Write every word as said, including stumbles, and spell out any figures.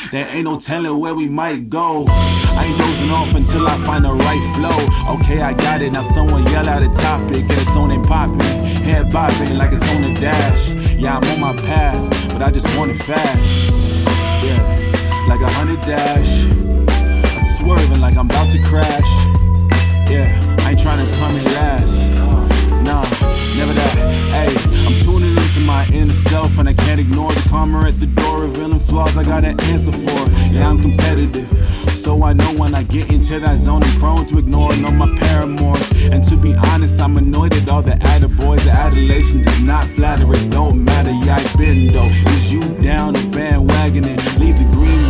there ain't no telling where we might go. I ain't dozing off until I find the right flow. Okay, I got it, now someone yell out a topic. Get a tone and popping, head bopping like it's on the dash. Yeah, I'm on my path, but I just want it fast. Yeah, like a hundred dash, I'm swerving like I'm about to crash. Yeah, I ain't trying to come in last. Nah, never that. Hey, I'm tuning into my inner self, and I can't ignore the karma at the door, revealing flaws I got an answer for. Yeah, I'm competitive, so I know when I get into that zone, I'm prone to ignoring all my paramours. And to be honest, I'm annoyed at all the attaboys. The adulation does not flatter, it don't matter. Yeah, I've been though. Is you down the bandwagon and leave the green